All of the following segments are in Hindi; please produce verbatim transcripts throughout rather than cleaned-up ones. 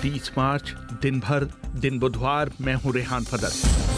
तीस मार्च दिन भर दिन बुधवार। मैं हूं रेहान फदल।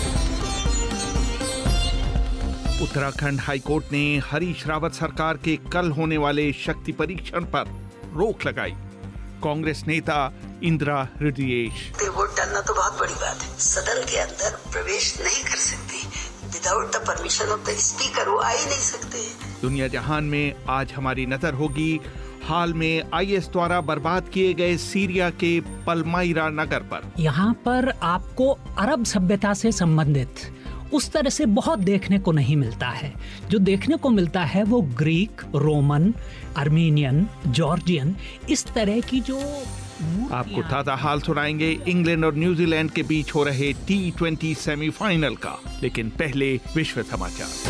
उत्तराखंड हाईकोर्ट ने हरीश रावत सरकार के कल होने वाले शक्ति परीक्षण पर रोक लगाई। कांग्रेस नेता इंदिरा हृदयेश, वोट डालना तो बहुत बड़ी बात है, सदन के अंदर प्रवेश नहीं कर सकती, without the permission of the speaker वो आ ही नहीं सकते। दुनिया जहान में आज हमारी नजर होगी हाल में आईएस द्वारा बर्बाद किए गए सीरिया के पलमाइरा नगर पर। यहाँ पर आपको अरब सभ्यता से संबंधित उस तरह से बहुत देखने को नहीं मिलता है। जो देखने को मिलता है वो ग्रीक, रोमन, आर्मीनियन, जॉर्जियन, इस तरह की जो आपको ताजा हाल सुनाएंगे इंग्लैंड और न्यूजीलैंड के बीच हो रहे टी ट्वेंटी सेमीफाइनल का। लेकिन पहले विश्व समाचार।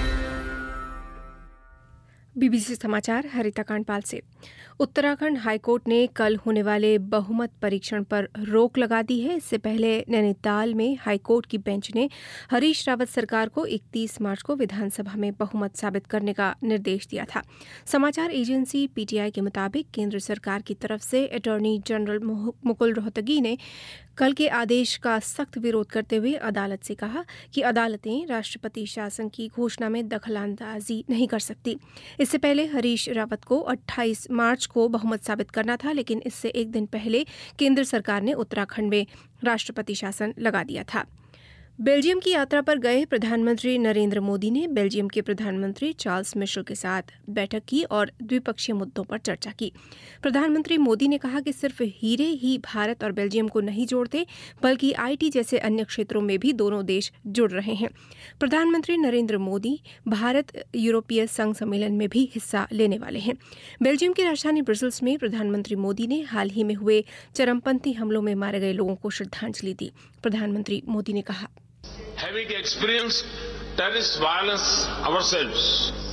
बीबीसी समाचार हरिता कांडपाल से। उत्तराखंड हाईकोर्ट ने कल होने वाले बहुमत परीक्षण पर रोक लगा दी है। इससे पहले नैनीताल में हाईकोर्ट की बेंच ने हरीश रावत सरकार को इकतीस मार्च को विधानसभा में बहुमत साबित करने का निर्देश दिया था। समाचार एजेंसी पीटीआई के मुताबिक केंद्र सरकार की तरफ से अटॉर्नी जनरल मुकुल रोहतगी ने कल के आदेश का सख्त विरोध करते हुए अदालत से कहा कि अदालतें राष्ट्रपति शासन की घोषणा में दखलंदाजी नहीं कर सकती। इससे पहले हरीश रावत को अट्ठाईस मार्च को बहुमत साबित करना था, लेकिन इससे एक दिन पहले केंद्र सरकार ने उत्तराखंड में राष्ट्रपति शासन लगा दिया था। बेल्जियम की यात्रा पर गए प्रधानमंत्री नरेंद्र मोदी ने बेल्जियम के प्रधानमंत्री चार्ल्स मिशेल के साथ बैठक की और द्विपक्षीय मुद्दों पर चर्चा की। प्रधानमंत्री मोदी ने कहा कि सिर्फ हीरे ही भारत और बेल्जियम को नहीं जोड़ते, बल्कि आईटी जैसे अन्य क्षेत्रों में भी दोनों देश जुड़ रहे हैं। प्रधानमंत्री नरेंद्र मोदी भारत यूरोपीय संघ सम्मेलन में भी हिस्सा लेने वाले हैं। बेल्जियम की राजधानी ब्रसेल्स में प्रधानमंत्री मोदी ने हाल ही में हुए चरमपंथी हमलों में मारे गए लोगों को श्रद्धांजलि दी। प्रधानमंत्री मोदी ने कहा, Having experienced terrorist violence ourselves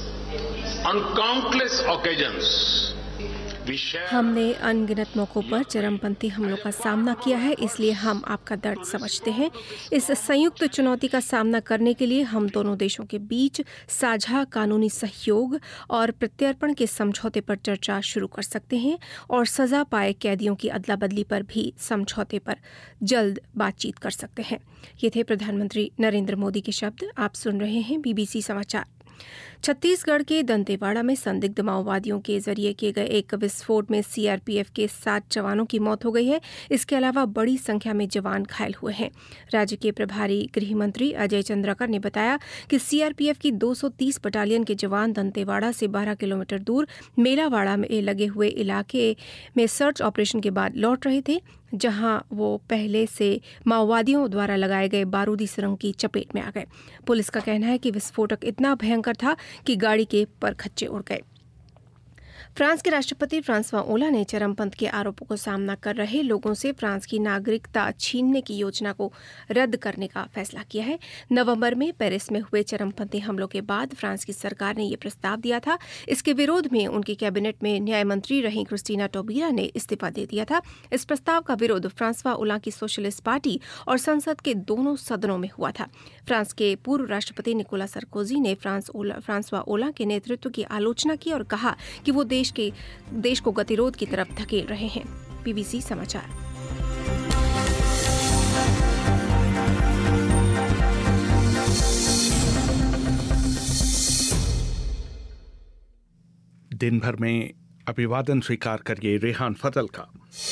on countless occasions, we share. हमने अनगिनत मौकों पर चरमपंथी हमलों का सामना किया है, इसलिए हम आपका दर्द समझते हैं। इस संयुक्त चुनौती का सामना करने के लिए हम दोनों देशों के बीच साझा कानूनी सहयोग और प्रत्यर्पण के समझौते पर चर्चा शुरू कर सकते हैं और सजा पाए कैदियों की अदला बदली पर भी समझौते पर जल्द बातचीत कर सकते हैं। ये थे प्रधानमंत्री नरेंद्र मोदी के शब्द। आप सुन रहे हैं बीबीसी समाचार। छत्तीसगढ़ के दंतेवाड़ा में संदिग्ध माओवादियों के जरिए किए गए एक विस्फोट में सीआरपीएफ के सात जवानों की मौत हो गई है। इसके अलावा बड़ी संख्या में जवान घायल हुए हैं। राज्य के प्रभारी गृह मंत्री अजय चंद्राकर ने बताया कि सीआरपीएफ की दो सौ तीस बटालियन के जवान दंतेवाड़ा से बारह किलोमीटर दूर मेलावाड़ा में लगे हुए इलाके में सर्च ऑपरेशन के बाद लौट रहे थे, जहां वो पहले से माओवादियों द्वारा लगाए गए बारूदी सुरंग की चपेट में आ गए। पुलिस का कहना है कि विस्फोटक इतना भयंकर था कि गाड़ी के परखच्चे उड़ गए। फ्रांस के राष्ट्रपति फ्रांसवा ओला ने चरमपंथ के आरोपों को सामना कर रहे लोगों से फ्रांस की नागरिकता छीनने की योजना को रद्द करने का फैसला किया है। नवंबर में पेरिस में हुए चरमपंथी हमलों के बाद फ्रांस की सरकार ने यह प्रस्ताव दिया था। इसके विरोध में उनकी कैबिनेट में न्याय मंत्री रही क्रिस्टीना टोबीरा ने इस्तीफा दे दिया था। इस प्रस्ताव का विरोध फ्रांसवा ओला की सोशलिस्ट पार्टी और संसद के दोनों सदनों में हुआ था। फ्रांस के पूर्व राष्ट्रपति निकोला सरकोजी ने फ्रांस ओला फ्रांसवा ओला के नेतृत्व की आलोचना की और कहा कि वो देश के देश को गतिरोध की तरफ धकेल रहे हैं। बीबीसी समाचार। दिन भर में अभिवादन स्वीकार करिए रेहान फजल का।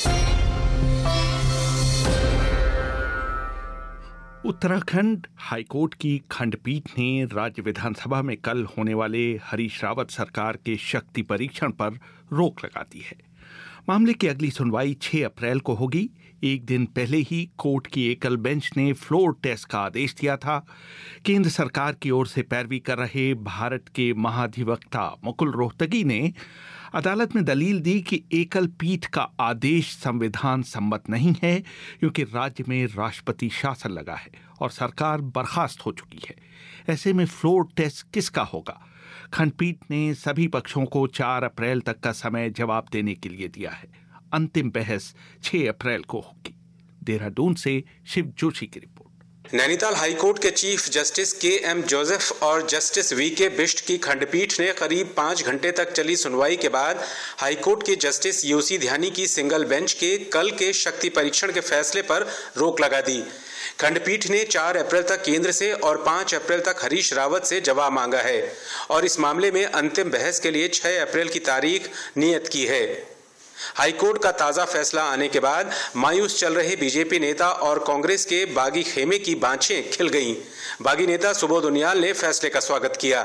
उत्तराखंड हाईकोर्ट की खंडपीठ ने राज्य विधानसभा में कल होने वाले हरीश रावत सरकार के शक्ति परीक्षण पर रोक लगा दी है। मामले की अगली सुनवाई छह अप्रैल को होगी। एक दिन पहले ही कोर्ट की एकल बेंच ने फ्लोर टेस्ट का आदेश दिया था। केंद्र सरकार की ओर से पैरवी कर रहे भारत के महाधिवक्ता मुकुल रोहतगी ने अदालत में दलील दी कि एकल पीठ का आदेश संविधान सम्मत नहीं है, क्योंकि राज्य में राष्ट्रपति शासन लगा है और सरकार बर्खास्त हो चुकी है। ऐसे में फ्लोर टेस्ट किसका होगा? खंडपीठ ने सभी पक्षों को चार अप्रैल तक का समय जवाब देने के लिए दिया है। अंतिम बहस छह अप्रैल को होगी। देहरादून से शिव जोशी की रिपोर्ट। नैनीताल हाईकोर्ट के chief justice K M Joseph और जस्टिस वी के बिष्ट की खंडपीठ ने करीब पाँच घंटे तक चली सुनवाई के बाद हाईकोर्ट के जस्टिस यूसी ध्यानी की सिंगल बेंच के कल के शक्ति परीक्षण के फैसले पर रोक लगा दी। खंडपीठ ने चार अप्रैल तक केंद्र से और पाँच अप्रैल तक हरीश रावत से जवाब मांगा है और इस मामले में अंतिम बहस के लिए छह अप्रैल की तारीख नियत की है। हाईकोर्ट का ताजा फैसला आने के बाद मायूस चल रहे बीजेपी नेता और कांग्रेस के बागी खेमे की बाँछें खिल गईं। बागी नेता सुबोध उनियाल ने फैसले का स्वागत किया।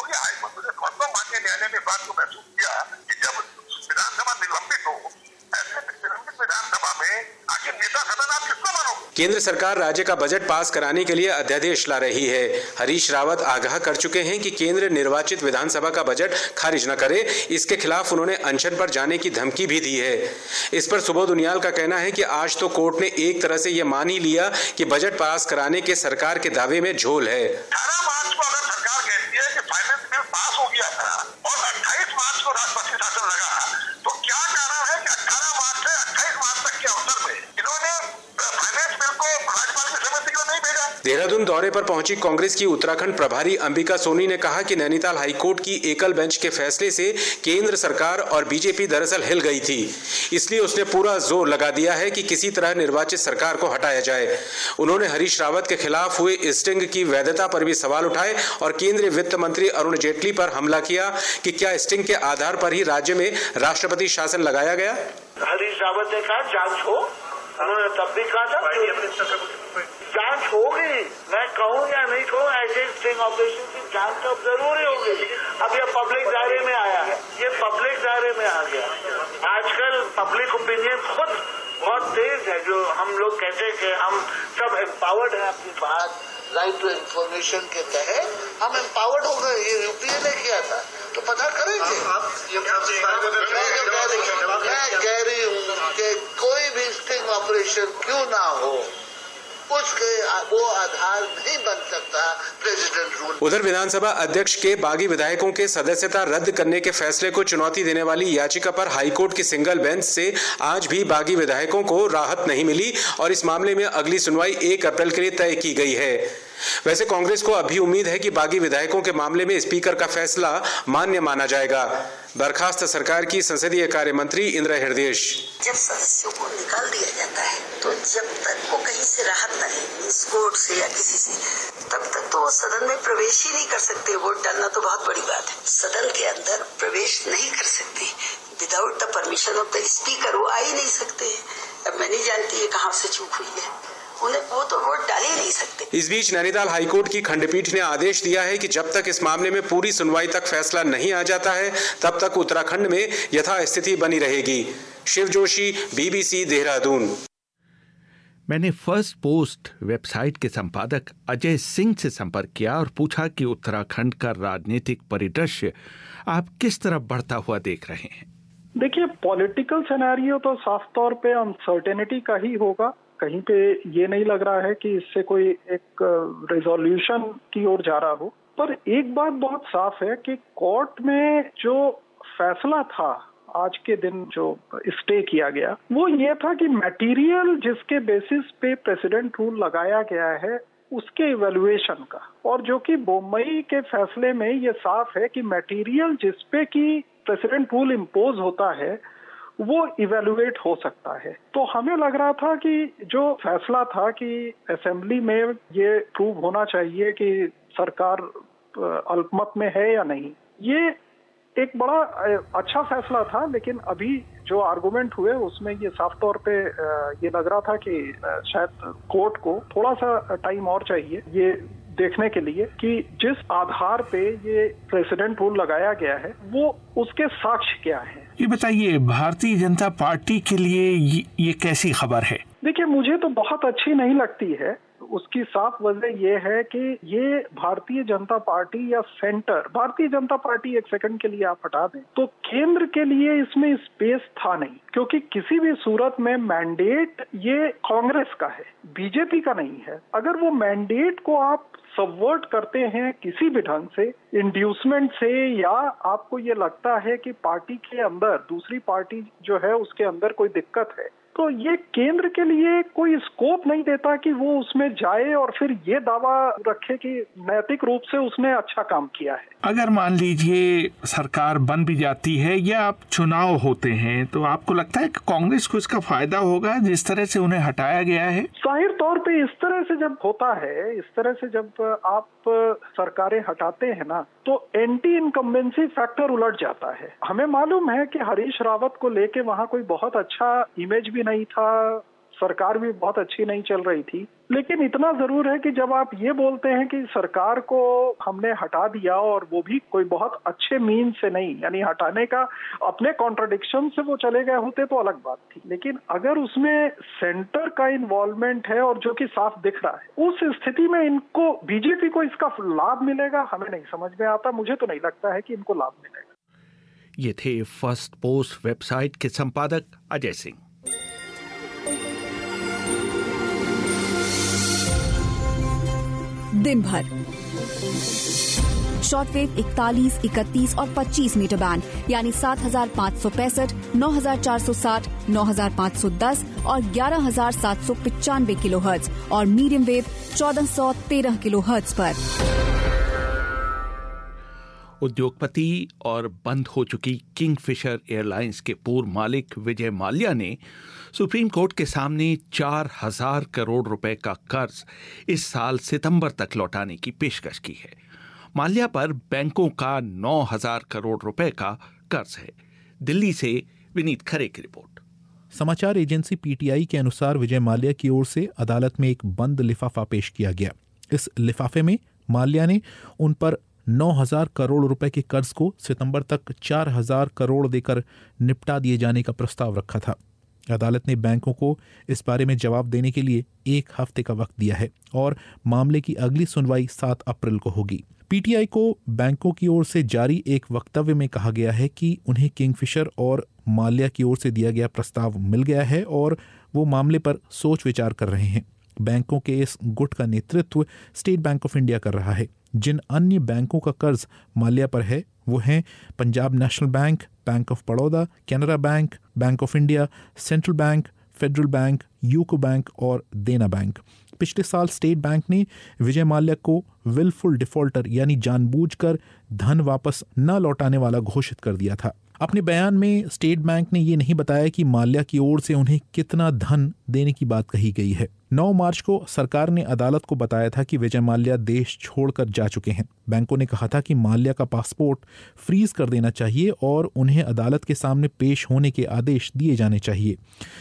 न्यायालय ने बात को महसूस किया कि जब विधानसभा निलंबित हो, ऐसे निलंबित विधानसभा में आखिर नेता सदन आप किसको मानोगे? केंद्र सरकार राज्य का बजट पास कराने के लिए अध्यादेश ला रही है। हरीश रावत आगाह कर चुके हैं कि केंद्र निर्वाचित विधानसभा का बजट खारिज न करे। इसके खिलाफ उन्होंने अनशन पर जाने की धमकी भी दी है। इस पर सुबोध उनियाल का कहना है कि आज तो कोर्ट ने एक तरह से यह मान ही लिया कि बजट पास कराने के सरकार के दावे में झोल है। अठारह मार्च को अगर सरकार कहती है कि फाइनेंस बिल पास हो गया था और अट्ठाईस मार्च को राष्ट्रपति शासन लगा, तो क्या कारण है कि अठारह मार्च से अट्ठाईस मार्च तक के अवसर में इन्होंने फाइनेंस बिल को राज्यपाल की समिति को नहीं भेजा? देहरादून दौरे पर पहुंची कांग्रेस की उत्तराखंड प्रभारी अंबिका सोनी ने कहा कि नैनीताल हाईकोर्ट की एकल बेंच के फैसले से केंद्र सरकार और बीजेपी दरअसल हिल गई थी, इसलिए उसने पूरा जोर लगा दिया है कि किसी तरह निर्वाचित सरकार को हटाया जाए। उन्होंने हरीश रावत के खिलाफ हुए स्टिंग की वैधता पर भी सवाल उठाए और केंद्रीय वित्त मंत्री अरुण जेटली पर हमला किया कि क्या स्टिंग के आधार पर ही राज्य में राष्ट्रपति शासन लगाया गया। हरीश रावत ने कहा जांच हो, उन्होंने तब भी कहा था जांच होगी, मैं कहूँ या नहीं कहूँ, ऐसे स्टिंग ऑपरेशन की जांच तो जरूरी होगी। अब ये पब्लिक दायरे में आया है, ये पब्लिक दायरे में आ गया। आजकल पब्लिक ओपिनियन खुद बहुत तेज है। जो हम लोग कहते हैं कि हम सब एम्पावर्ड हैं अपनी बात राइट टू इन्फॉर्मेशन के तहत, हम एम्पावर्ड हो गए। ये यूपीए ने किया था, तो पता करेंगे। मैं कह रही हूँ कि कोई भी स्टिंग ऑपरेशन क्यों ना हो, उसके वो आधार नहीं बन सकता प्रेसिडेंट रूल। उधर विधानसभा अध्यक्ष के बागी विधायकों के सदस्यता रद्द करने के फैसले को चुनौती देने वाली याचिका पर हाईकोर्ट की सिंगल बेंच से आज भी बागी विधायकों को राहत नहीं मिली और इस मामले में अगली सुनवाई एक अप्रैल के लिए तय की गई है। वैसे कांग्रेस को अभी उम्मीद है कि बागी विधायकों के मामले में स्पीकर का फैसला मान्य माना जाएगा। बर्खास्त सरकार की संसदीय कार्य मंत्री इंदिरा हृदय। जब सदस्यों को निकाल दिया जाता है तो जब तक वो कहीं से राहत न है, कोर्ट से या किसी से, तब तक तो वो सदन में प्रवेश ही नहीं कर सकते। वोट डालना तो बहुत बड़ी बात है, सदन के अंदर प्रवेश नहीं कर सकते। Without the permission of the speaker वो आ ही नहीं सकते। अब मैं नहीं जानती है कहाँ से चूक हुई है, उन्हें वो तो वोट डाल ही नहीं सकते। इस बीच नैनीताल हाईकोर्ट की खंडपीठ ने आदेश दिया है कि जब तक इस मामले में पूरी सुनवाई तक फैसला नहीं आ जाता है, तब तक उत्तराखंड में यथास्थिति बनी रहेगी। शिव जोशी, बीबीसी देहरादून। मैंने फर्स्ट पोस्ट वेबसाइट के संपादक अजय सिंह से संपर्क किया और पूछा कि उत्तराखंड का राजनीतिक परिदृश्य आप किस तरफ बढ़ता हुआ देख रहे हैं। देखिए, पॉलिटिकल सिनेरियो तो साफ तौर पे अनसर्टेनिटी का ही होगा। कहीं पे ये नहीं लग रहा है कि इससे कोई एक रेजोल्यूशन की ओर जा रहा हो। पर एक बात बहुत साफ है कि कोर्ट में जो फैसला था आज के दिन जो स्टे किया गया, वो ये था कि मटेरियल जिसके बेसिस पे प्रेसिडेंट रूल लगाया गया है उसके इवैल्यूएशन का, और जो कि बोम्मई के फैसले में ये साफ है कि मटेरियल जिसपे की प्रेसिडेंट रूल इम्पोज होता है वो इवैल्यूएट हो सकता है। तो हमें लग रहा था कि जो फैसला था कि असेंबली में ये प्रूव होना चाहिए कि सरकार अल्पमत में है या नहीं, ये एक बड़ा अच्छा फैसला था। लेकिन अभी जो आर्गुमेंट हुए उसमें ये साफ तौर पे ये लग रहा था कि शायद कोर्ट को थोड़ा सा टाइम और चाहिए ये देखने के लिए कि जिस आधार पे ये प्रेसिडेंट रूल लगाया गया है वो उसके साक्ष्य क्या है। ये बताइए, भारतीय जनता पार्टी के लिए ये, ये कैसी खबर है? देखिए, मुझे तो बहुत अच्छी नहीं लगती है। उसकी साफ वजह यह है कि ये भारतीय जनता पार्टी या सेंटर, भारतीय जनता पार्टी एक सेकंड के लिए आप हटा दें तो केंद्र के लिए इसमें स्पेस था नहीं, क्योंकि किसी भी सूरत में मैंडेट ये कांग्रेस का है, बीजेपी का नहीं है। अगर वो मैंडेट को आप सबवर्ट करते हैं किसी भी ढंग से, इंड्यूसमेंट से, या आपको ये लगता है कि पार्टी के अंदर दूसरी पार्टी जो है उसके अंदर कोई दिक्कत है, तो ये केंद्र के लिए कोई स्कोप नहीं देता कि वो उसमें जाए और फिर ये दावा रखे कि नैतिक रूप से उसने अच्छा काम किया है। अगर मान लीजिए सरकार बन भी जाती है या चुनाव होते हैं, तो आपको लगता है कि कांग्रेस को इसका फायदा होगा जिस तरह से उन्हें हटाया गया है? जाहिर तौर पे इस तरह से जब होता है, इस तरह से जब आप सरकारें हटाते हैं ना, तो एंटी इनकम्बेंसी फैक्टर उलट जाता है। हमें मालूम है कि हरीश रावत को लेके वहाँ कोई बहुत अच्छा इमेज भी नहीं था, सरकार भी बहुत अच्छी नहीं चल रही थी, लेकिन इतना जरूर है कि जब आप ये बोलते हैं कि सरकार को हमने हटा दिया और वो भी कोई बहुत अच्छे मीन से नहीं, यानी हटाने का अपने कॉन्ट्रडिक्शन से वो चले गए होते तो अलग बात थी, लेकिन अगर उसमें सेंटर का इन्वॉल्वमेंट है और जो कि साफ दिख रहा है, उस स्थिति में इनको, बीजेपी को इसका लाभ मिलेगा, हमें नहीं समझ में आता। मुझे तो नहीं लगता है कि इनको लाभ मिलेगा। ये थे फर्स्ट पोस्ट वेबसाइट के संपादक अजय सिंह। दिन भर शॉर्टवेव इकतालीस, इकतीस और पच्चीस मीटर बैंड यानी सात हजार पाँच सौ पैंसठ, नौ हजार चार सौ साठ, नौ हजार पाँच सौ दस और ग्यारह हजार सात सौ पचानवे किलो हर्ट्ज और मीडियम वेव चौदह सौ तेरह किलो हर्ट्ज पर। उद्योगपति और बंद हो चुकी किंगफिशर एयरलाइंस के पूर्व मालिक विजय माल्या ने सुप्रीम कोर्ट के सामने चार हजार करोड़ रुपए का कर्ज इस साल सितंबर तक लौटाने की पेशकश की है। माल्या पर बैंकों का नौ हजार करोड़ रुपए का कर्ज है। दिल्ली से विनीत खरे की रिपोर्ट। समाचार एजेंसी पीटीआई के अनुसार विजय माल्या की ओर से अदालत में एक बंद लिफाफा पेश किया गया। इस लिफाफे में माल्या ने उन पर नौ हजार करोड़ रुपए के कर्ज को सितंबर तक चार हजार करोड़ देकर निपटा दिए जाने का प्रस्ताव रखा था। अदालत ने बैंकों को इस बारे में जवाब देने के लिए एक हफ्ते का वक्त दिया है और मामले की अगली सुनवाई सात अप्रैल को होगी। पीटीआई को बैंकों की ओर से जारी एक वक्तव्य में कहा गया है कि उन्हें किंगफिशर और माल्या की ओर से दिया गया प्रस्ताव मिल गया है और वो मामले पर सोच विचार कर रहे हैं। बैंकों के इस गुट का नेतृत्व स्टेट बैंक ऑफ इंडिया कर रहा है। जिन अन्य बैंकों का कर्ज माल्या पर है वो हैं Punjab national bank, bank of Baroda, Canara bank, bank of India, central bank, federal bank, UCO bank और देना बैंक। पिछले साल स्टेट बैंक ने विजय माल्या को विलफुल डिफॉल्टर यानी जानबूझकर धन वापस न लौटाने वाला घोषित कर दिया था। अपने बयान में स्टेट बैंक ने ये नहीं बताया कि माल्या की ओर से उन्हें कितना धन देने की बात कही गई है। नौ मार्च को सरकार ने अदालत को बताया था कि विजय माल्या देश छोड़कर जा चुके हैं। बैंकों ने कहा था कि माल्या का पासपोर्ट फ्रीज कर देना चाहिए और उन्हें अदालत के सामने पेश होने के आदेश दिए जाने चाहिए।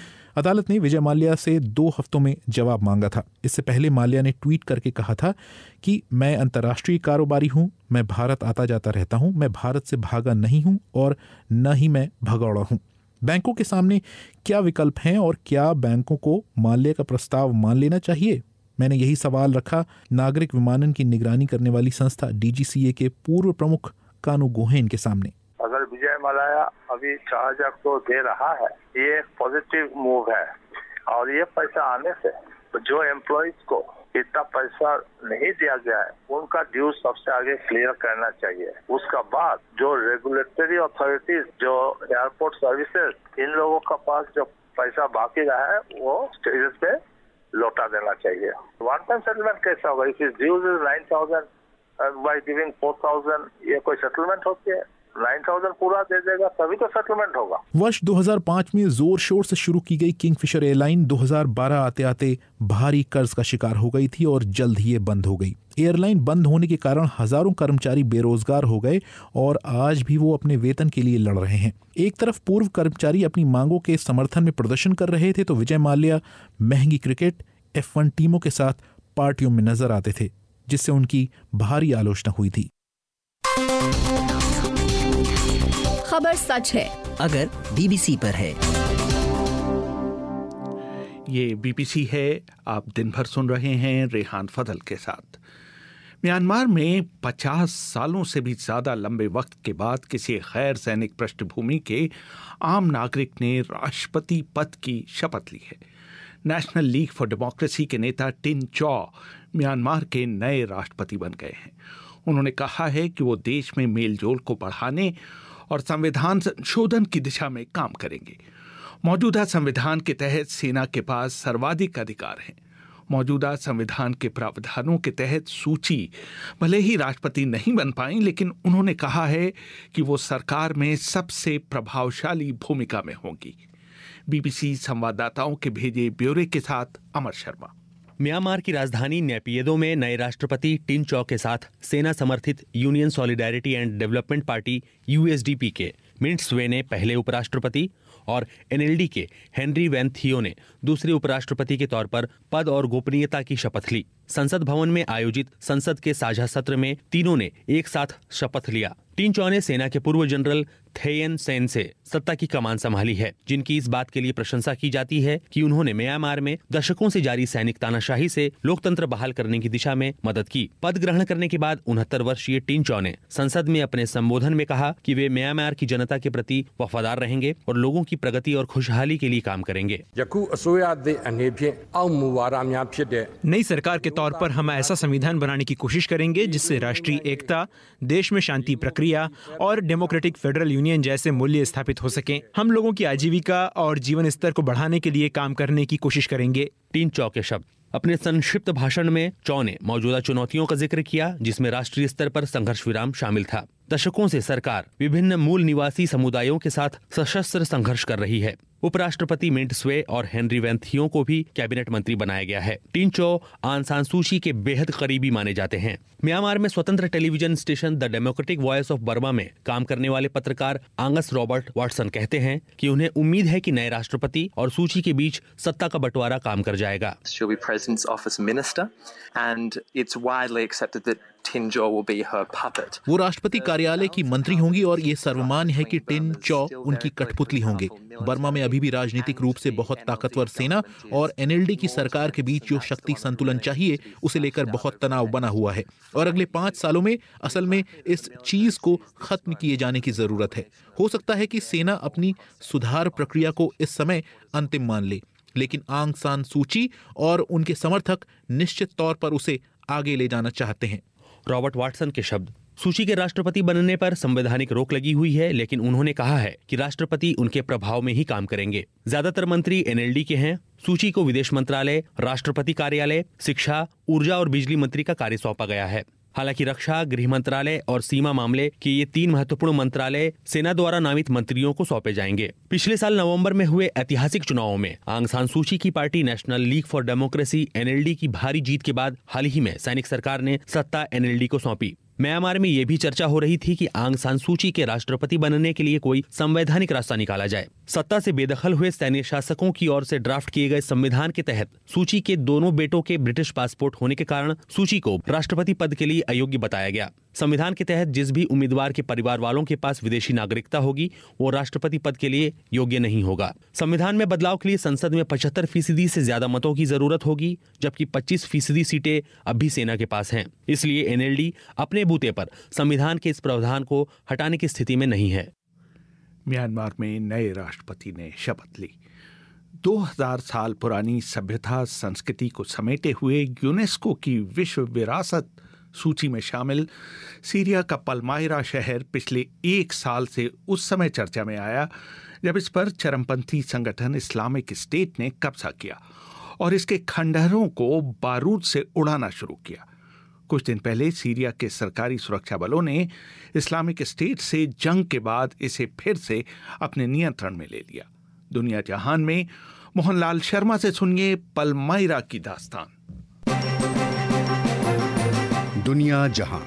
अदालत ने विजय माल्या से दो हफ्तों में जवाब मांगा था। इससे पहले माल्या ने ट्वीट करके कहा था कि मैं अंतर्राष्ट्रीय कारोबारी हूं, मैं भारत आता जाता रहता हूं, मैं भारत से भागा नहीं हूं और न ही मैं भगौड़ा हूं। बैंकों के सामने क्या विकल्प हैं और क्या बैंकों को माल्या का प्रस्ताव मान लेना चाहिए? मैंने यही सवाल रखा नागरिक विमानन की निगरानी करने वाली संस्था डीजीसीए के पूर्व प्रमुख कानू गोहेन के सामने। अगर विजय माल्या अभी चार हजार करोड़ दे रहा है, ये पॉजिटिव मूव है और ये पैसा आने से जो एम्प्लॉइज को इतना पैसा नहीं दिया गया है उनका ड्यू सबसे आगे क्लियर करना चाहिए। उसका बाद जो रेगुलेटरी अथॉरिटीज, जो एयरपोर्ट सर्विसेज, इन लोगों का पास जो पैसा बाकी रहा है वो स्टेजेस पे लौटा देना चाहिए। वन टाइम सेटलमेंट कैसा होगा? If dues is nine thousand by giving four thousand, ये कोई सेटलमेंट होती है? नाइन थाउजेंड पूरा दे देगा तभी तो सेटलमेंट होगा। वर्ष दो हज़ार पाँच में जोर शोर से शुरू की गई किंगफिशर एयरलाइन दो हज़ार बारह आते आते भारी कर्ज का शिकार हो गई थी और जल्द ही ये बंद हो गई। एयरलाइन बंद होने के कारण हजारों कर्मचारी बेरोजगार हो गए और आज भी वो अपने वेतन के लिए लड़ रहे हैं। एक तरफ पूर्व कर्मचारी अपनी मांगों के समर्थन में प्रदर्शन कर रहे थे तो विजय माल्या महंगी क्रिकेट, एफ वन टीमों के साथ पार्टियों में नजर आते थे, जिससे उनकी भारी आलोचना हुई थी। खबर सच है अगर बीबीसी पर है। ये बीबीसी है। आप दिन भर सुन रहे हैं रेहान फजल के साथ। म्यांमार में पचास सालों से भी ज्यादा लंबे वक्त के बाद किसी गैर सैनिक पृष्ठभूमि के आम नागरिक ने राष्ट्रपति पद की शपथ ली है। नेशनल लीग फॉर डेमोक्रेसी के नेता टिन चॉ म्यांमार के नए राष्ट्रपति बन गए हैं। उन्होंने कहा है कि वो देश में मेलजोल को बढ़ाने और संविधान संशोधन की दिशा में काम करेंगे। मौजूदा संविधान के तहत सेना के पास सर्वाधिक अधिकार हैं। मौजूदा संविधान के प्रावधानों के तहत सूची भले ही राष्ट्रपति नहीं बन पाई, लेकिन उन्होंने कहा है कि वो सरकार में सबसे प्रभावशाली भूमिका में होंगी। बीबीसी संवाददाताओं के भेजे ब्यौरे के साथ अमर शर्मा। म्यांमार की राजधानी नेपियदो में नए राष्ट्रपति टिन चौ के साथ सेना समर्थित union solidarity and development party USDP के मिंट स्वे ने पहले उपराष्ट्रपति और एनएलडी के हेनरी वैन थियो ने दूसरे उपराष्ट्रपति के तौर पर पद और गोपनीयता की शपथ ली। संसद भवन में आयोजित संसद के साझा सत्र में तीनों ने एक साथ शपथ लिया। टिन चौ ने सेना के पूर्व जनरल थेयन सेन से सत्ता की कमान संभाली है, जिनकी इस बात के लिए प्रशंसा की जाती है कि उन्होंने म्यांमार में दशकों से जारी सैनिक तानाशाही से लोकतंत्र बहाल करने की दिशा में मदद की। पद ग्रहण करने के बाद उनहत्तर वर्षीय टिन चौ ने संसद में अपने संबोधन में कहा कि वे म्यांमार की जनता के प्रति वफादार रहेंगे और लोगों की प्रगति और खुशहाली के लिए काम करेंगे। नई सरकार के तौर पर हम ऐसा संविधान बनाने की कोशिश करेंगे जिससे राष्ट्रीय एकता, देश में शांति प्रक्रिया और डेमोक्रेटिक फेडरल यूनियन जैसे मूल्य स्थापित हो सकें। हम लोगों की आजीविका और जीवन स्तर को बढ़ाने के लिए काम करने की कोशिश करेंगे। टिन चौ के शब्द। अपने संक्षिप्त भाषण में चौ ने मौजूदा चुनौतियों का जिक्र किया, जिसमें राष्ट्रीय स्तर पर संघर्ष विराम शामिल था। दशकों से सरकार विभिन्न मूल निवासी समुदायों के साथ सशस्त्र संघर्ष कर रही है। उपराष्ट्रपति मिंट स्वे और हेनरी वैन थियो को भी कैबिनेट मंत्री बनाया गया है। टिन चौ आंग सान सू की के बेहद करीबी माने जाते हैं। म्यांमार में स्वतंत्र television station the democratic voice of Burma में काम करने वाले पत्रकार आंगस रॉबर्ट वाटसन कहते हैं कि उन्हें उम्मीद है कि नए राष्ट्रपति और सूची के बीच सत्ता का बंटवारा काम कर जाएगा। वो राष्ट्रपति कार्यालय की मंत्री होंगी और ये सर्वमान्य है कि टिन चौ उनकी कठपुतली होंगे। बर्मा में अभी भी राजनीतिक रूप से बहुत ताकतवर सेना और एनएलडी की सरकार के बीच जो शक्ति संतुलन चाहिए उसे लेकर बहुत तनाव बना हुआ है और अगले पांच सालों में असल में इस चीज को खत्म किए जाने की जरूरत है। हो सकता है कि सेना अपनी सुधार प्रक्रिया को इस समय अंतिम मान ले, लेकिन आंग सान सू की और उनके समर्थक निश्चित तौर पर उसे आगे ले जाना चाहते हैं। रॉबर्ट वाटसन के शब्द। सूची के राष्ट्रपति बनने पर संवैधानिक रोक लगी हुई है, लेकिन उन्होंने कहा है कि राष्ट्रपति उनके प्रभाव में ही काम करेंगे। ज्यादातर मंत्री एनएलडी के हैं। सूची को विदेश मंत्रालय, राष्ट्रपति कार्यालय, शिक्षा, ऊर्जा और बिजली मंत्री का कार्य सौंपा गया है। हालांकि रक्षा, गृह मंत्रालय और सीमा मामले के ये तीन महत्वपूर्ण मंत्रालय सेना द्वारा नामित मंत्रियों को सौंपे जाएंगे। पिछले साल नवंबर में हुए ऐतिहासिक चुनावों में आंग San Suu Kyi party national league for democracy NLD की भारी जीत के बाद हाल ही में सैनिक सरकार ने सत्ता एनएलडी को सौंपी। म्यांमार में ये भी चर्चा हो रही थी कि आंग सान सू की के राष्ट्रपति बनने के लिए कोई संवैधानिक रास्ता निकाला जाए। सत्ता से बेदखल हुए सैन्य शासकों की ओर से ड्राफ्ट किए गए संविधान के तहत सूची के दोनों बेटों के ब्रिटिश पासपोर्ट होने के कारण सूची को राष्ट्रपति पद के लिए अयोग्य बताया गया। संविधान के तहत जिस भी उम्मीदवार के परिवार वालों के पास विदेशी नागरिकता होगी वो राष्ट्रपति पद के लिए योग्य नहीं होगा। संविधान में बदलाव के लिए संसद में पचहत्तर फीसदी से ज्यादा मतों की जरूरत होगी, जबकि पच्चीस फीसदी सीटें अब भी सेना के पास हैं। इसलिए एनएलडी अपने बूते पर संविधान के इस प्रावधान को हटाने की स्थिति में नहीं है। म्यांमार में नए राष्ट्रपति ने शपथ ली। दो हज़ार साल पुरानी सभ्यता संस्कृति को समेटे हुए यूनेस्को की विश्व विरासत सूची में शामिल सीरिया का पलमायरा शहर पिछले एक साल से उस समय चर्चा में आया जब इस पर चरमपंथी संगठन इस्लामिक स्टेट ने कब्जा किया और इसके खंडहरों को बारूद से उड़ाना शुरू किया। कुछ दिन पहले सीरिया के सरकारी सुरक्षा बलों ने इस्लामिक स्टेट से जंग के बाद इसे फिर से अपने नियंत्रण में ले लिया। दुनिया जहान में मोहनलाल शर्मा से सुनिए पलमायरा की दास्तान। दुनिया जहां।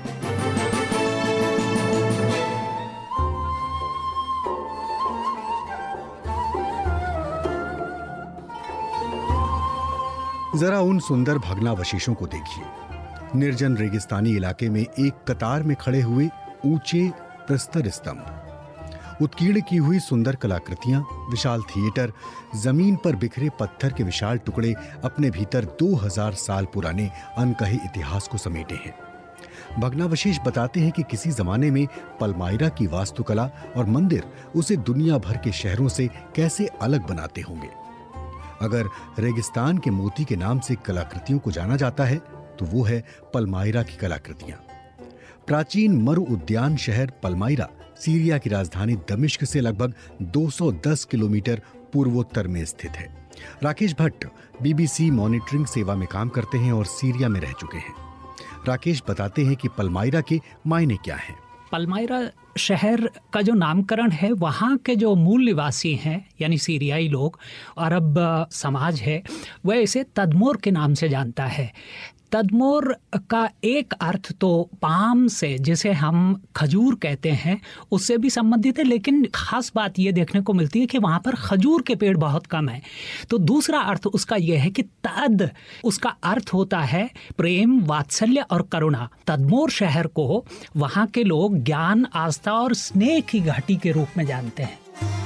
जरा उन सुंदर भग्नावशेषों को देखिए। निर्जन रेगिस्तानी इलाके में एक कतार में खड़े हुए ऊंचे प्रस्तर स्तंभ, उत्कीर्ण की हुई सुंदर कलाकृतियां, विशाल थिएटर, जमीन पर बिखरे पत्थर के विशाल टुकड़े अपने भीतर दो हजार साल पुराने अनकहे इतिहास को समेटे हैं। भग्नावशेष बताते हैं कि किसी जमाने में पलमायरा की वास्तुकला और मंदिर उसे दुनिया भर के शहरों से कैसे अलग बनाते होंगे। अगर रेगिस्तान के मोती के नाम से कलाकृतियों को जाना जाता है तो वो है पलमायरा की कलाकृतियां। प्राचीन मरु उद्यान शहर पलमायरा सीरिया की राजधानी दमिश्क से लगभग दो सौ दस किलोमीटर पूर्वोत्तर में स्थित है। राकेश भट्ट बीबीसी मॉनिटरिंग सेवा में काम करते हैं और सीरिया में रह चुके हैं। राकेश बताते हैं कि पलमायरा के मायने क्या हैं। पलमायरा शहर का जो नामकरण है, वहाँ के जो मूल निवासी हैं यानी सीरियाई लोग, अरब समाज है, वह इसे तदमोर के नाम से जानता है। तदमोर का एक अर्थ तो पाम से, जिसे हम खजूर कहते हैं, उससे भी संबंधित है, लेकिन ख़ास बात ये देखने को मिलती है कि वहाँ पर खजूर के पेड़ बहुत कम हैं। तो दूसरा अर्थ उसका यह है कि तद, उसका अर्थ होता है प्रेम, वात्सल्य और करुणा। तदमोर शहर को वहाँ के लोग ज्ञान, आस्था और स्नेह की घाटी के रूप में जानते हैं।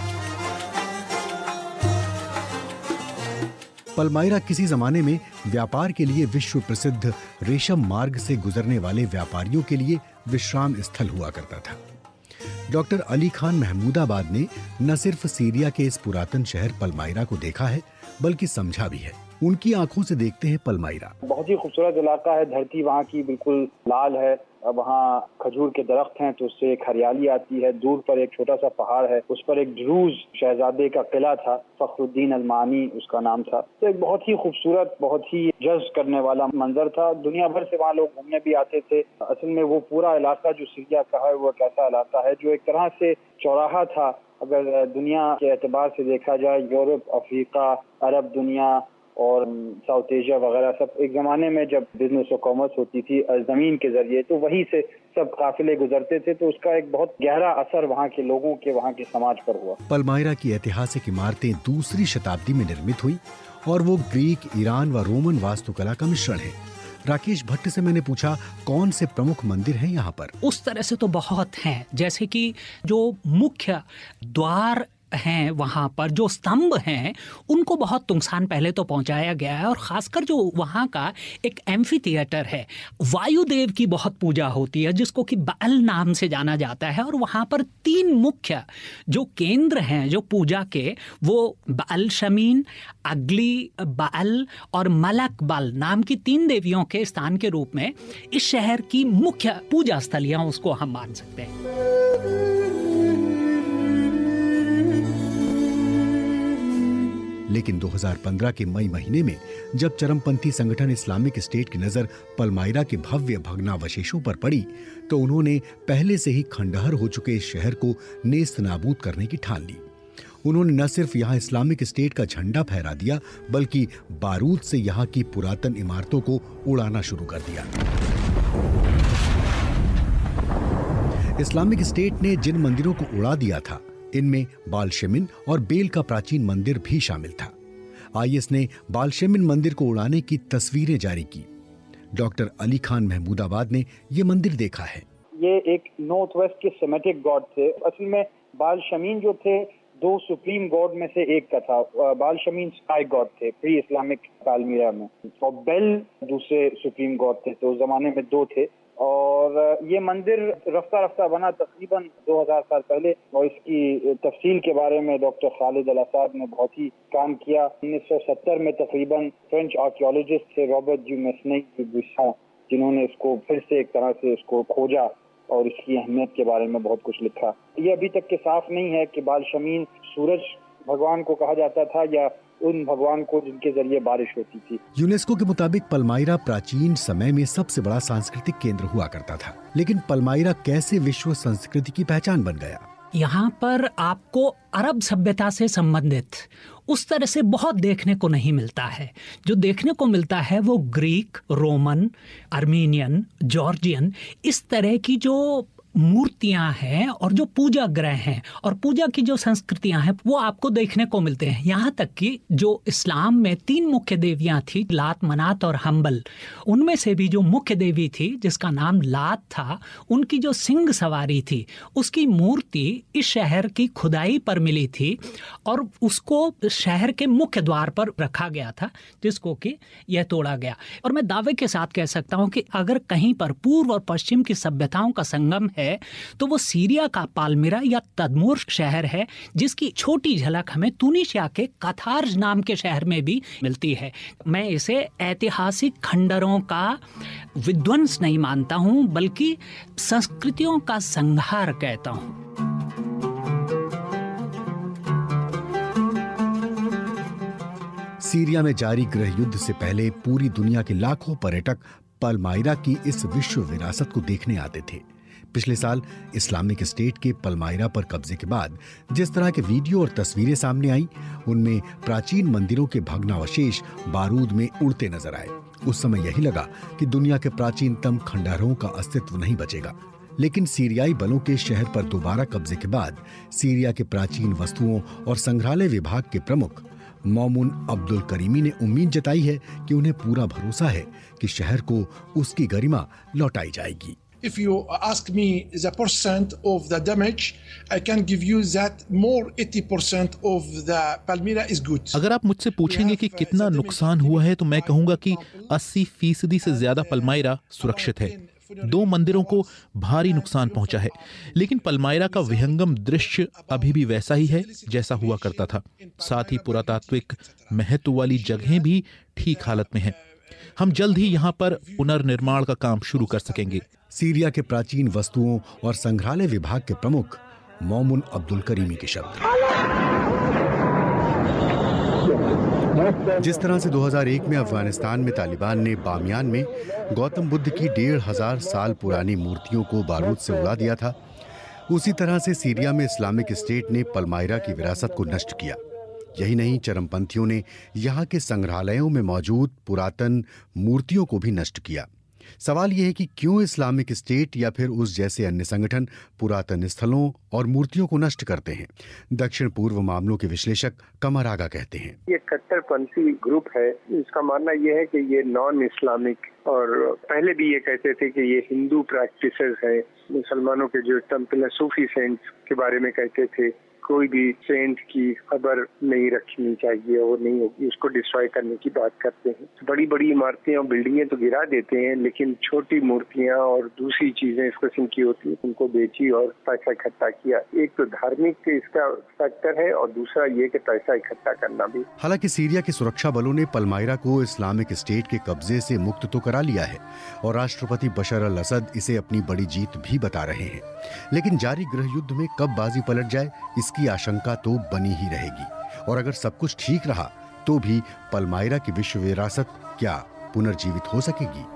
पलमायरा किसी जमाने में व्यापार के लिए विश्व प्रसिद्ध रेशम मार्ग से गुजरने वाले व्यापारियों के लिए विश्राम स्थल हुआ करता था। डॉक्टर अली खान महमूदाबाद ने न सिर्फ सीरिया के इस पुरातन शहर पलमायरा को देखा है, बल्कि समझा भी है। उनकी आंखों से देखते हैं पलमायरा। बहुत ही खूबसूरत इलाका है। धरती वहाँ की बिल्कुल लाल है। अब वहाँ खजूर के दरख्त हैं तो उससे एक हरियाली आती है। दूर पर एक छोटा सा पहाड़ है, उस पर एक ड्रूज शहजादे का किला था, फखरुद्दीन अलमानी उसका नाम था। तो एक बहुत ही खूबसूरत, बहुत ही जज्ब करने वाला मंजर था। दुनिया भर से वहाँ लोग घूमने भी आते थे। असल में वो पूरा इलाका जो सीरिया का है वो एक ऐसा इलाका है जो एक तरह से चौराहा था। अगर दुनिया के एतबार से देखा जाए, यूरोप, अफ्रीका, अरब दुनिया और साउथ एशिया वगैरह सब एक जमाने में जब बिजनेस और कॉमर्स होती थी जमीन के जरिए, तो वहीं से सब काफिले गुजरते थे। तो उसका एक बहुत गहरा असर वहाँ के लोगों के, वहाँ के समाज पर हुआ। पलमायरा की ऐतिहासिक इमारतें दूसरी शताब्दी में निर्मित हुई और वो ग्रीक, ईरान व रोमन वास्तुकला का मिश्रण है। राकेश भट्ट से मैंने पूछा कौन से प्रमुख मंदिर हैं यहाँ पर। उस तरह से तो बहुत हैं, जैसे कि जो मुख्य द्वार हैं वहाँ पर, जो स्तंभ हैं, उनको बहुत तुंगसान पहले तो पहुँचाया गया है। और ख़ासकर जो वहाँ का एक एम्फी थिएटर है, वायुदेव की बहुत पूजा होती है, जिसको कि बाल नाम से जाना जाता है। और वहाँ पर तीन मुख्य जो केंद्र हैं जो पूजा के, वो बाल शमीन, अगली बाल और मलक बाल नाम की तीन देवियों के स्थान के रूप में इस शहर की मुख्य पूजा स्थलियाँ उसको हम मान सकते हैं। लेकिन दो हज़ार पंद्रह के मई महीने में जब चरमपंथी संगठन इस्लामिक स्टेट की नजर पलमायरा के भव्य भग्नावशेषों पर पड़ी, तो उन्होंने पहले से ही खंडहर हो चुके इस शहर को नेस्त नाबूद करने की ठान ली। उन्होंने न सिर्फ यहाँ इस्लामिक स्टेट का झंडा फहरा दिया, बल्कि बारूद से यहाँ की पुरातन इमारतों को उड़ाना शुरू कर दिया। इस्लामिक स्टेट ने जिन मंदिरों को उड़ा दिया था, इनमें बालशेमिन और बेल का प्राचीन मंदिर भी शामिल था। आईएस ने बालशेमिन मंदिर को उड़ाने की तस्वीरें जारी की। डॉक्टर अली खान महमूदाबाद ने ये मंदिर देखा है। ये एक नॉर्थ वेस्ट के सेमेटिक गॉड थे। असल में बालशमीन जो थे, दो सुप्रीम गॉड में से एक का था। बालशमीन स्काई गॉड थे प्री इस्लामिक पालमीरा में, और बेल दूसरे सुप्रीम गॉड थे। तो उस जमाने में दो थे। और ये मंदिर रफ्ता रफ्ता बना तकरीबन दो हज़ार साल पहले, और इसकी तफसील के बारे में डॉक्टर खालिद अल असाद ने बहुत ही काम किया। उन्नीस सौ सत्तर में तकरीबन फ्रेंच आर्कियोलॉजिस्ट थे रॉबर्ट जी मेस्ने, जिन्होंने इसको फिर से एक तरह से इसको खोजा और इसकी अहमियत के बारे में बहुत कुछ लिखा। ये अभी तक के साफ नहीं है कि बालशमीन सूरज भगवान को कहा जाता था या उन भगवान को जिनके जरिए बारिश होती थी। यूनेस्को के मुताबिक पलमायरा प्राचीन समय में सबसे बड़ा सांस्कृतिक केंद्र हुआ करता था। लेकिन पलमायरा कैसे विश्व संस्कृति की पहचान बन गया? यहाँ पर आपको अरब सभ्यता से संबंधित उस तरह से बहुत देखने को नहीं मिलता है। जो देखने को मिलता है वो ग्रीक, रोमन, आर्मीनियन, जॉर्जियन, इस तरह की जो मूर्तियां हैं और जो पूजा ग्रह हैं और पूजा की जो संस्कृतियां हैं वो आपको देखने को मिलते हैं। यहाँ तक कि जो इस्लाम में तीन मुख्य देवियां थी, लात, मनात और हम्बल, उनमें से भी जो मुख्य देवी थी जिसका नाम लात था, उनकी जो सिंह सवारी थी उसकी मूर्ति इस शहर की खुदाई पर मिली थी और उसको शहर के मुख्य द्वार पर रखा गया था, जिसको कि यह तोड़ा गया। और मैं दावे के साथ कह सकता हूँ कि अगर कहीं पर पूर्व और पश्चिम की सभ्यताओं का संगम है तो वो सीरिया का पालमिरा या तदमोर शहर है, जिसकी छोटी झलक हमें तुनिशिया के काथार्ज नाम के शहर में भी मिलती है। मैं इसे ऐतिहासिक खंडरों का विध्वंस नहीं मानता हूं, बल्कि संस्कृतियों का संहार कहता हूं। सीरिया में जारी गृह युद्ध से पहले पूरी दुनिया के लाखों पर्यटक पलमायरा की इस विश्व विरासत को देखने आते थे। पिछले साल इस्लामिक स्टेट के पलमायरा पर कब्जे के बाद जिस तरह के वीडियो और तस्वीरें सामने आई, उनमें प्राचीन मंदिरों के भग्नावशेष बारूद में उड़ते नजर आए। उस समय यही लगा कि दुनिया के प्राचीनतम खंडहरों का अस्तित्व नहीं बचेगा। लेकिन सीरियाई बलों के शहर पर दोबारा कब्जे के बाद सीरिया के प्राचीन वस्तुओं और संग्रहालय विभाग के प्रमुख मोमुन अब्दुल करीमी ने उम्मीद जताई है कि उन्हें पूरा भरोसा है कि शहर को उसकी गरिमा लौटाई जाएगी। If you ask me the percent of the damage, I can give you that more eighty percent of the Palmyra is good. अगर आप मुझसे पूछेंगे कि कितना नुकसान हुआ है तो मैं कहूंगा कि अस्सी फीसदी से ज्यादा पलमायरा सुरक्षित है। दो मंदिरों को भारी नुकसान पहुंचा है, लेकिन पलमायरा का विहंगम दृश्य अभी भी वैसा ही है जैसा हुआ करता था। साथ ही पुरातात्विक महत्व वाली जगहें भी ठीक हालत में हैं। हम जल्द ही यहाँ पर पुनर्निर्माण का काम शुरू कर सकेंगे। सीरिया के प्राचीन वस्तुओं और संग्रहालय विभाग के प्रमुख मोमुन अब्दुल करीमी के शब्द। जिस तरह से दो हज़ार एक में अफगानिस्तान में तालिबान ने बामियान में गौतम बुद्ध की डेढ़ हजार साल पुरानी मूर्तियों को बारूद से उड़ा दिया था, उसी तरह से सीरिया में इस्लामिक स्टेट ने पलमायरा की विरासत को नष्ट किया। यही नहीं, चरमपंथियों ने यहाँ के संग्रहालयों में मौजूद पुरातन मूर्तियों को भी नष्ट किया। सवाल यह है कि क्यों इस्लामिक स्टेट या फिर उस जैसे अन्य संगठन पुरातन स्थलों और मूर्तियों को नष्ट करते हैं। दक्षिण पूर्व मामलों के विश्लेषक कमर आगा कहते हैं, ये कट्टरपंथी ग्रुप है। इसका मानना यह है कि ये नॉन इस्लामिक, और पहले भी ये कहते थे कि ये हिंदू प्रैक्टिसेस है। मुसलमानों के जो टेम्पल है, सूफी सेंट्स के बारे में कहते थे कोई भी सेंट की खबर नहीं रखनी चाहिए, वो नहीं होगी, उसको डिस्ट्रॉय करने की बात करते हैं। बड़ी बड़ी इमारतें और बिल्डिंगें तो गिरा देते हैं, लेकिन छोटी मूर्तियां और दूसरी चीजें इस किस्म की होती है उनको बेची और पैसा इकट्ठा किया। एक तो धार्मिक इसका फैक्टर है और दूसरा ये कि पैसा इकट्ठा करना भी। हालांकि सीरिया के सुरक्षा बलों ने पलमायरा को इस्लामिक स्टेट के कब्जे से मुक्त तो करा लिया है और राष्ट्रपति बशर अल असद इसे अपनी बड़ी जीत भी बता रहे हैं, लेकिन जारी गृह युद्ध में कब बाजी पलट जाए की आशंका तो बनी ही रहेगी। और अगर सब कुछ ठीक रहा तो भी पलमायरा की विश्व विरासत क्या पुनर्जीवित हो सकेगी?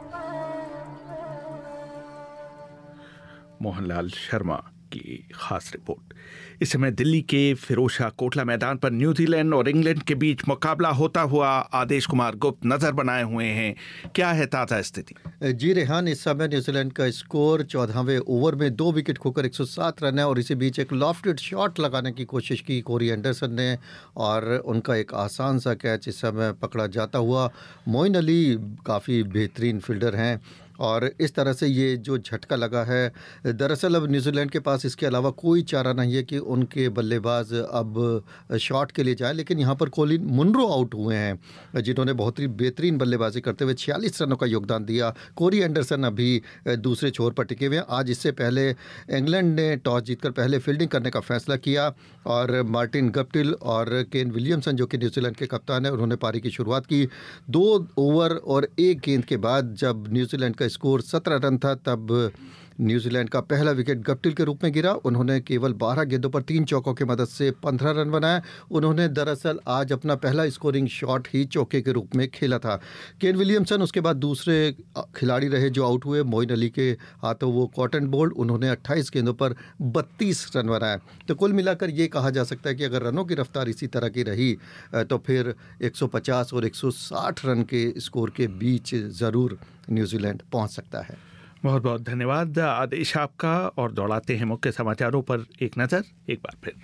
मोहनलाल शर्मा की खास रिपोर्ट। इस समय दिल्ली के फिरोजशाह कोटला मैदान पर न्यूजीलैंड और इंग्लैंड के बीच मुकाबला होता हुआ आदेश कुमार गुप्त नजर बनाए हुए हैं। क्या है ताजा स्थिति? जी रेहान, इस समय न्यूजीलैंड का स्कोर चौदहवें ओवर में दो विकेट खोकर एक सौ सात रन है और इसी बीच एक लॉफ्टेड शॉट लगाने की कोशिश की कोरी एंडरसन ने और उनका एक आसान सा कैच इस समय पकड़ा जाता हुआ। मोइन अली काफ़ी बेहतरीन फील्डर हैं और इस तरह से ये जो झटका लगा है, दरअसल अब न्यूजीलैंड के पास इसके अलावा कोई चारा नहीं है कि उनके बल्लेबाज अब शॉट के लिए जाए, लेकिन यहाँ पर कोलिन मुनरो आउट हुए हैं जिन्होंने बहुत ही बेहतरीन बल्लेबाजी करते हुए छियालीस रनों का योगदान दिया। कोरी एंडरसन अभी दूसरे छोर पर टिके हुए हैं। आज इससे पहले इंग्लैंड ने टॉस जीतकर पहले फील्डिंग करने का फैसला किया और मार्टिन गप्टिल और केन विलियमसन जो कि न्यूजीलैंड के कप्तान हैं, उन्होंने पारी की शुरुआत की। दो ओवर और एक गेंद के बाद जब न्यूजीलैंड का स्कोर सत्रह रन था तब न्यूजीलैंड का पहला विकेट गप्टिल के रूप में गिरा। उन्होंने केवल बारह गेंदों पर तीन चौकों की मदद से पंद्रह रन बनाए। उन्होंने दरअसल आज अपना पहला स्कोरिंग शॉट ही चौके के रूप में खेला था। केन विलियमसन उसके बाद दूसरे खिलाड़ी रहे जो आउट हुए। मोइन अली के हाथों वो कॉटन बोल्ड, उन्होंने अट्ठाईस गेंदों पर बत्तीस रन बनाए। तो कुल मिलाकर ये कहा जा सकता है कि अगर रनों की रफ्तार इसी तरह की रही तो फिर एक सौ पचास और एक सौ साठ रन के स्कोर के बीच ज़रूर न्यूजीलैंड पहुंच सकता है। बहुत बहुत धन्यवाद आदेश आपका। और दौड़ाते हैं मुख्य समाचारों पर एक नज़र एक बार फिर।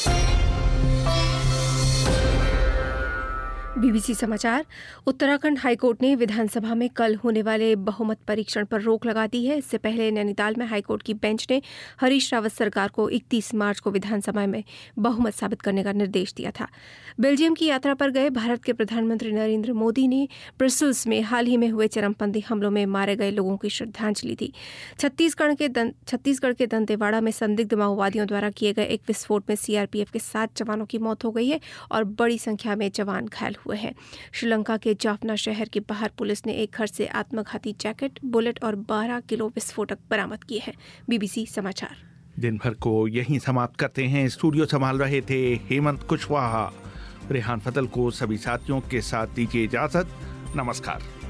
बीबीसी समाचार। उत्तराखंड हाईकोर्ट ने विधानसभा में कल होने वाले बहुमत परीक्षण पर रोक लगा दी है। इससे पहले नैनीताल में हाईकोर्ट की बेंच ने हरीश रावत सरकार को इकतीस मार्च को विधानसभा में बहुमत साबित करने का निर्देश दिया था। बेल्जियम की यात्रा पर गए भारत के प्रधानमंत्री नरेंद्र मोदी ने ब्रसेल्स में हाल ही में हुए चरमपंथी हमलों में मारे गए लोगों की श्रद्धांजलि दी। छत्तीसगढ़ के दं, छत्तीसगढ़ के दंतेवाड़ा में संदिग्ध माओवादियों द्वारा किए गए एक विस्फोट में सीआरपीएफ के सात जवानों की मौत हो गई है और बड़ी संख्या में जवान घायल हुए हैं। श्रीलंका के जाफना शहर के बाहर पुलिस ने एक घर से आत्मघाती जैकेट, बुलेट और बारह किलो विस्फोटक बरामद किए हैं। बीबीसी समाचार। दिन भर को यहीं समाप्त करते हैं। स्टूडियो संभाल रहे थे हेमंत कुशवाहा। रेहान फतल को सभी साथियों के साथ दीजिए इजाजत। नमस्कार।